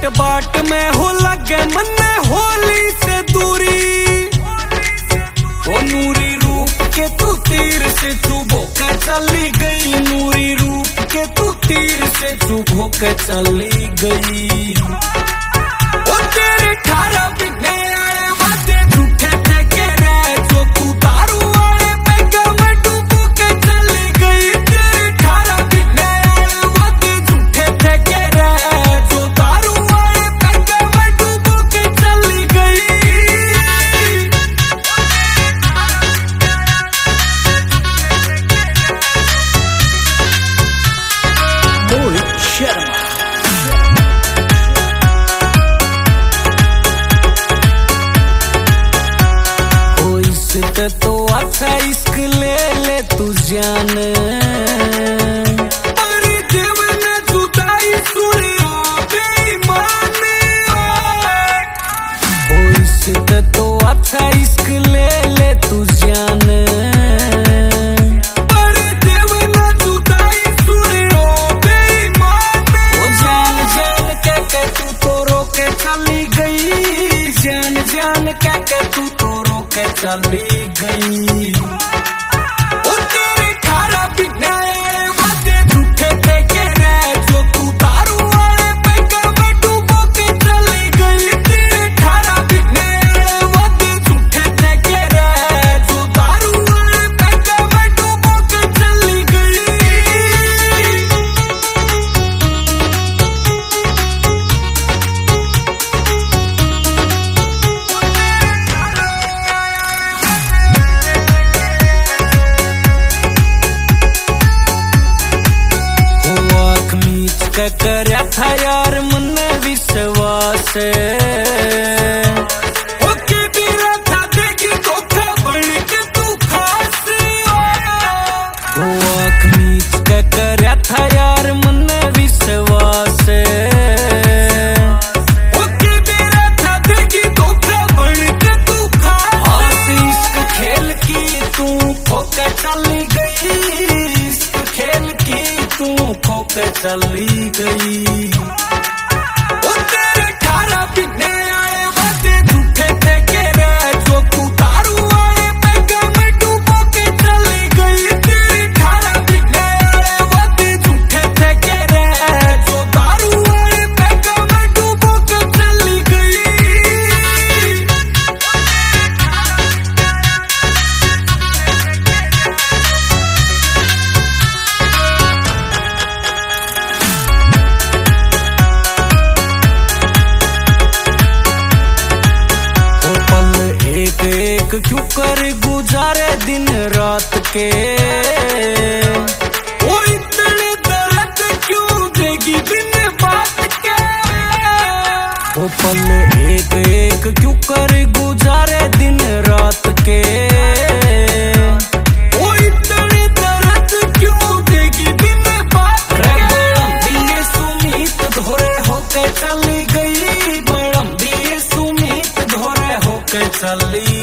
बाट में हो लगे मन में होली से दूरी। ओ नूरी रूप के तू तीर से चुभो के चली गई, नूरी रूप के तू तीर से चुभो के चली गई। ओ तेरे खारा बिकने आए वादे झूठे थे के रे, जो तू दारू वाले पैगा में डूबो के चली गई। तेरे खारा बिकने आए वादे झूठे थे के रे, जो दारू वाले पैगा में डूबो के चली गई। मोहित शर्मा तो अच्छा इश्क ले ले तू जान, अरे जीवन जुदाई सुनियो बेईमान। ओ इश्क तो अच्छा इश्क ले ले तू जान, अरे जीवन जुदाई सुनियो बेईमान। ओ जान जान के तू तो रोके चली गई, जान जान के तू तो रोके चली गई। ओ तेरे खारा बिकने आए वादे झूठे थे के रे, जो तू दारू वाले पैगा में डूबो के चली गई। तेरे खारा बिकने आए वादे झूठे थे के रे, जो दारू वाले पैगा में डूबो के चली गई। करया था यार मन विश्वास, ओके बिरा था देखी धोखा बन के तू खास। वो आँख मीच के करया था यार मन विश्वास, ओके बिरा था देखी धोखा बन के तू खास। इश्क खेल की तू खोके चली गई, इश्क खेल की तू खोके चली गई। ओ तेरे खारा बिकने आए वादे झूठे थे के रे, जो तू दारू वाले पैगा में डूबो के चली गई। तेरे खारा बिकने आए वादे झूठे थे के रे, जो दारू वाले पैगा में डूबो के चली गई। एक क्यों कर गुजारे दिन रात के, ओ इतने दर्द क्यों देगी बिन बात के। ओ पल एक एक क्यों कर गुजारे दिन रात के, ओ इतने दर्द क्यों देगी बिन बात के। दिए सुमीत धोरे होके चली गई, बड़म दिए सुमीत धोरे होके चली